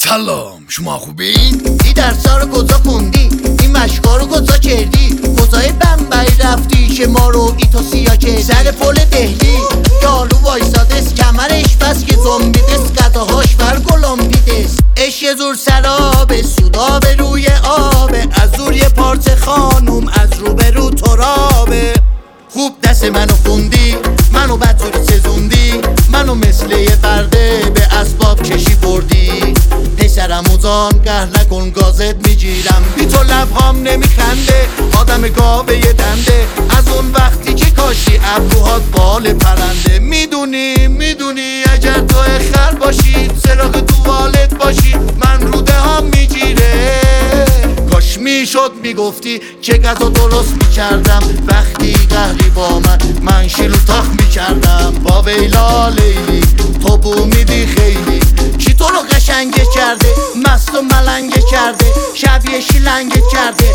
سلام، شما خوبین؟ این درسا رو کجا خوندی؟ این مشقا رو کجا کردی؟ کجای بمبئی رفتی که ما رو ای تو سیا کردی؟ سر پل دهلی یالو وایسادست کمرش بس که زنبیدست قداهاش بر گلنبیدست اش یه زور سرابه سودا به روی آبه از زور یه پارچه خانوم از رو به رو ترابه خوب دست منو خوندی منو بدجوری سزوندی منو مثل یه برده به اسباب کشی بردی پسرم اوزان قهر نکن گازت میگیرم بی تو لبهام نمیخنده آدم گاوه یه دنده از اون وقتی که کاشی ابروهات بال پرنده میدونی اگر تو خر باشی سراغ توالت باشی من روده هم میگیره کاش میشد میگفتی که غذا درست میکردم وقتی قهری با من شیلو تاخ میکردم با ویلا لیلی تو بو میدی خیلی کی تو رو قشنگه کرده مست و ملنگه کرده شبیه شیلنگه کرده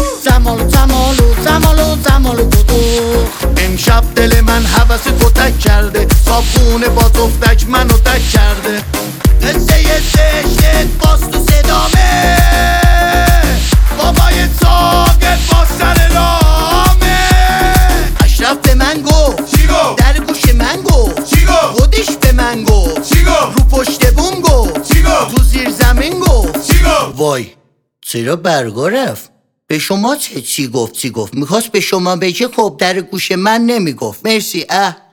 زمالو بودو امشب دل من حوث تو تک کرده صابخونه با تفتک منو تک کرده قصه زشت باز تو صدامه بابای ساقت با سر رامه اشرف به من گفت چی گفت؟ در گوش من گفت چی گفت؟ خودش به من گفت چی گفت؟ رو پشت بوم گفت چی گفت؟ تو زیر زمین گفت چی گفت؟ وای چرا برگا رفت؟ به شما چی گفت؟ میخواست به شما بگه خب در گوش من نمیگفت مرسی